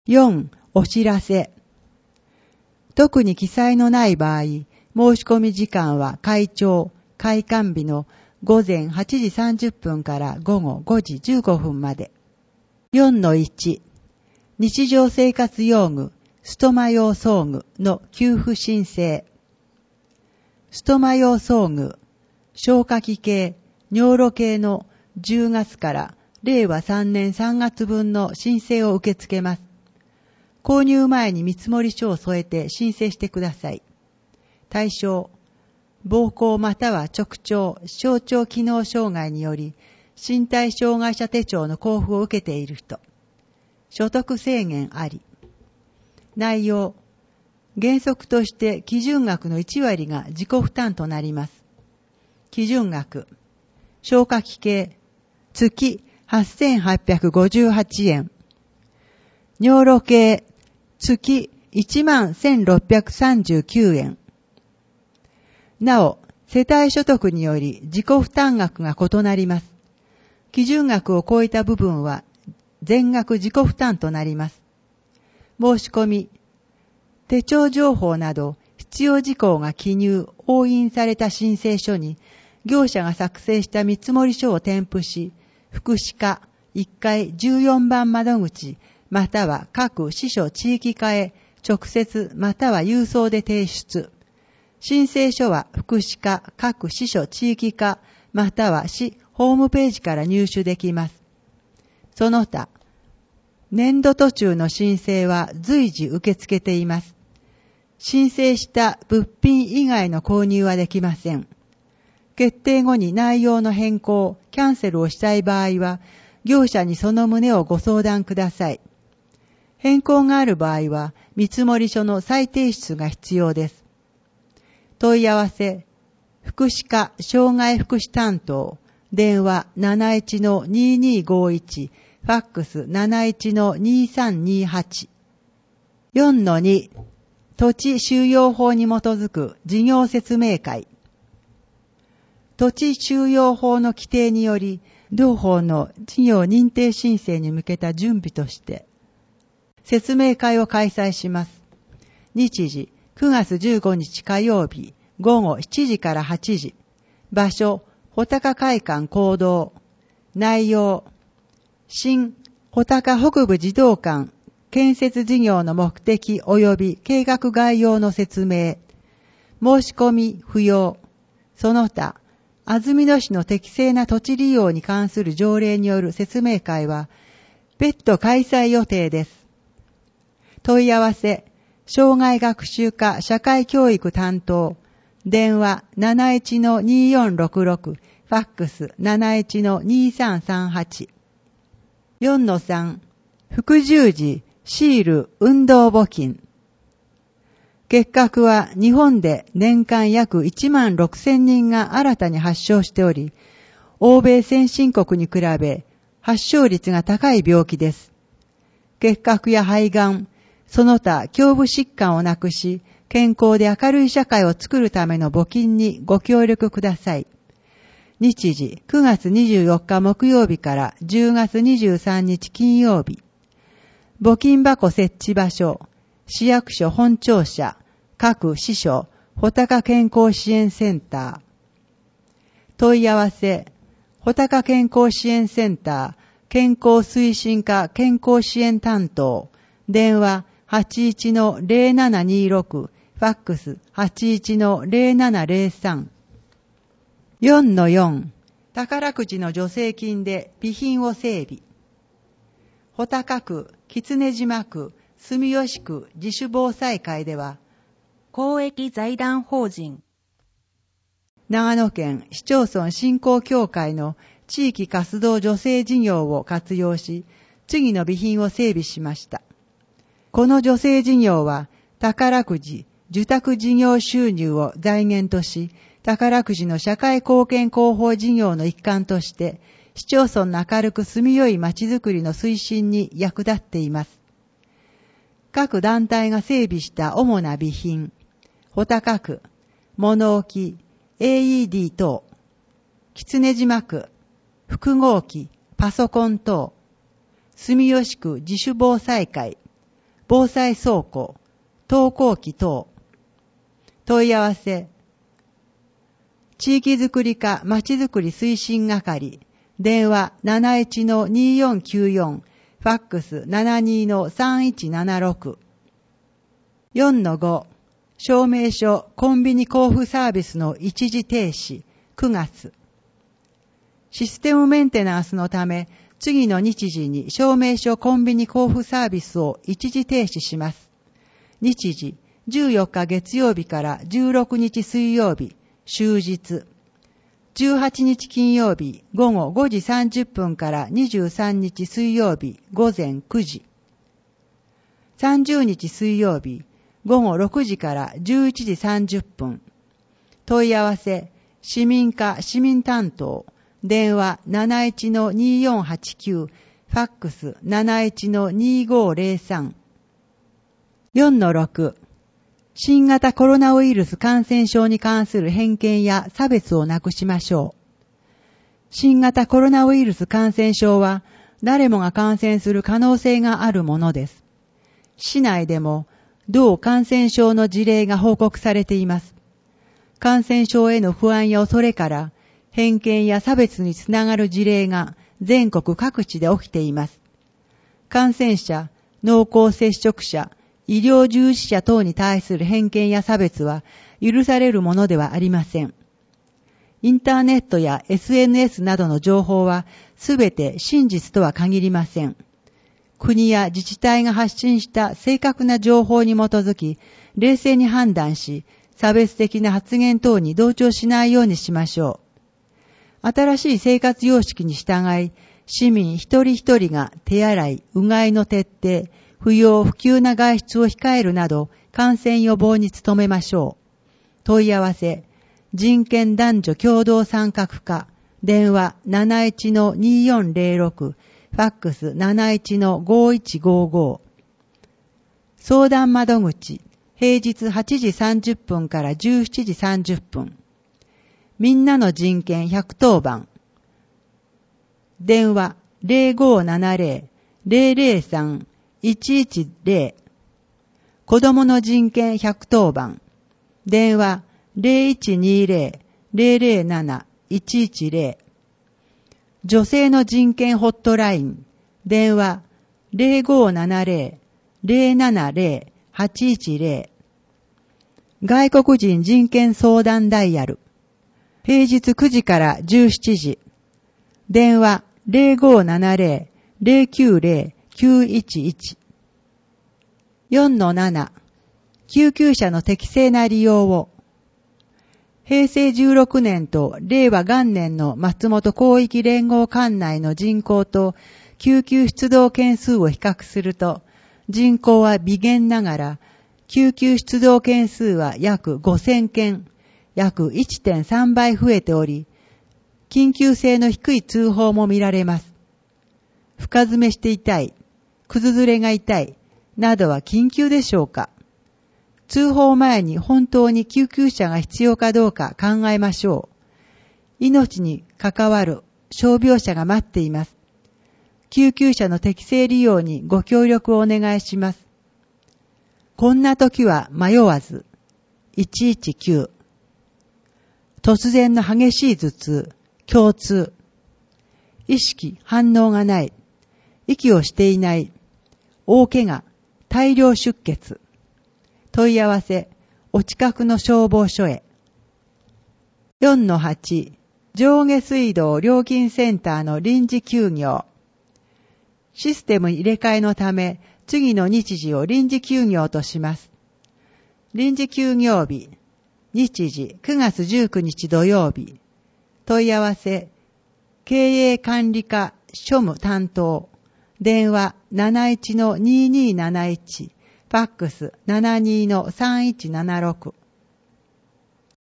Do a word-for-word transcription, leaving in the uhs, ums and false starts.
よん. お知らせ。特に記載のない場合、申し込み時間は開庁、開館日の午前はちじさんじゅっぷんから午後ごじじゅうごふんまで。よんのいち. 日常生活用具、ストマ用装具の給付申請。ストマ用装具、消化器系、尿路系のじゅうがつかられいわさんねんさんがつぶんの申請を受け付けます。購入前に見積書を添えて申請してください。対象、膀胱または直腸、小腸機能障害により身体障害者手帳の交付を受けている人。所得制限あり。内容、原則として基準額のいちわりが自己負担となります。基準額、消化器系、月はっせんはっぴゃくごじゅうはちえん。尿路系、月いちまんせんろっぴゃくさんじゅうきゅうえん。なお、世帯所得により自己負担額が異なります。基準額を超えた部分は全額自己負担となります。申し込み、手帳情報など必要事項が記入、押印された申請書に業者が作成した見積書を添付し、福祉課いっかいじゅうよんばん窓口または各支所地域課へ直接または郵送で提出。申請書は福祉課各支所地域課または市ホームページから入手できます。その他、年度途中の申請は随時受け付けています。申請した物品以外の購入はできません。決定後に内容の変更、キャンセルをしたい場合は、業者にその旨をご相談ください。変更がある場合は、見積書の再提出が必要です。問い合わせ、福祉課障害福祉担当、電話 なないちのにーにーごーいち、ファックス なないちのにーさんにーはち。よんのに. 土地収用法に基づく事業説明会。土地収用法の規定により、同法の事業認定申請に向けた準備として、説明会を開催します。日時、くがつじゅうごにち火曜日、午後しちじからはちじ。場所、穂高会館講堂。内容、新穂高北部児童館建設事業の目的及び計画概要の説明。申し込み不要。その他、安曇野市の適正な土地利用に関する条例による説明会は、別途開催予定です。問い合わせ、障害学習課社会教育担当、電話 なないちのにーよんろくろく、ファックス なないちのにーさんさんはち。よんのさん. 福十字シール運動募金。結核は日本で年間約いちまんろくせんにんが新たに発症しており、欧米先進国に比べ発症率が高い病気です。結核や肺がん、その他胸部疾患をなくし、健康で明るい社会を作るための募金にご協力ください。日時、くがつにじゅうよっか木曜日からじゅうがつにじゅうさんにち金曜日。募金箱設置場所、市役所本庁舎、各支所、穂高健康支援センター。問い合わせ、穂高健康支援センター、健康推進課健康支援担当、電話 はちいちのぜろななにーろく、ファックス はちいちのぜろななぜろさん。よんのよん. 宝くじの助成金で備品を整備。穂高区、狐島区、住吉区自主防災会では、 公益財団法人長野県市町村振興協会の地域活動助成事業を活用し、次の備品を整備しました。この助成事業は、宝くじ、受託事業収入を財源とし、宝くじの社会貢献広報事業の一環として、市町村の明るく住みよい街づくりの推進に役立っています。各団体が整備した主な備品、穂高区、物置、エーイーディー 等、狐島区、複合機、パソコン等、住吉区自主防災会、 防災倉庫、投光器等。問い合わせ。地域づくり課まちづくり推進係、電話 なないいちのによんきゅうよん、ファックス ななにのさんいちななろく。よんのご、証明書コンビニ交付サービスの一時停止、くがつ。システムメンテナンスのため、次の日時に証明書コンビニ交付サービスを一時停止します。日時、じゅうよっか月曜日からじゅうろくにち水曜日、終日。じゅうはちにち金曜日午後ごじさんじゅっぷんからにじゅうさんにち水曜日午前くじ。さんじゅうにち水曜日午後ろくじからじゅういちじさんじゅっぷん。問い合わせ、市民課市民担当、電話 なないいちのによんはちきゅう、ファックス なないいちのにごぜろさん。よんのろく、新型コロナウイルス感染症に関する偏見や差別をなくしましょう。新型コロナウイルス感染症は誰もが感染する可能性があるものです。市内でも同感染症の事例が報告されています。感染症への不安や恐れから偏見や差別につながる事例が全国各地で起きています。感染者、濃厚接触者、医療従事者等に対する偏見や差別は許されるものではありません。インターネットや エスエヌエス などの情報はすべて真実とは限りません。国や自治体が発信した正確な情報に基づき、冷静に判断し、差別的な発言等に同調しないようにしましょう。新しい生活様式に従い、市民一人一人が手洗い、うがいの徹底、不要不急な外出を控えるなど、感染予防に努めましょう。問い合わせ、人権男女共同参画課、電話 なないいちのによんぜろろく、ファックス なないいちのごいちごご。相談窓口、平日はちじさんじゅっぷんからじゅうしちじさんじゅっぷん。みんなの人権ひゃくとおばん。電話 ぜろごななぜろ ぜろぜろさん いちいちぜろ。子供の人権ひゃくとおばん。電話 ぜろいちにぜろ ぜろぜろなな いちいちぜろ。女性の人権ホットライン。電話 ぜろごななぜろ ぜろななぜろ はちいちぜろ。外国人人権相談ダイヤル。平日くじからじゅうしちじ。電話 ぜろごななぜろ ぜろきゅうぜろ きゅういちいち。よんのなな、救急車の適正な利用を。平成じゅうろくねんと令和元年の松本広域連合管内の人口と救急出動件数を比較すると、人口は微減ながら、救急出動件数は約ごせんけん、約 いってんさんばい増えており、緊急性の低い通報も見られます。深爪して痛い、くずずれが痛い、などは緊急でしょうか。通報前に本当に救急車が必要かどうか考えましょう。命に関わる傷病者が待っています。救急車の適正利用にご協力をお願いします。こんな時は迷わず、いちいちきゅう。突然の激しい頭痛、胸痛。意識、反応がない。息をしていない。大怪我、大量出血。問い合わせ、お近くの消防署へ。よんのはち、上下水道料金センターの臨時休業。システム入れ替えのため、次の日時を臨時休業とします。臨時休業日、日時くがつじゅうくにち土曜日。問い合わせ、経営管理課庶務担当。電話 なないいちのにーにーなないち、ファックス ななにのさんいちななろく。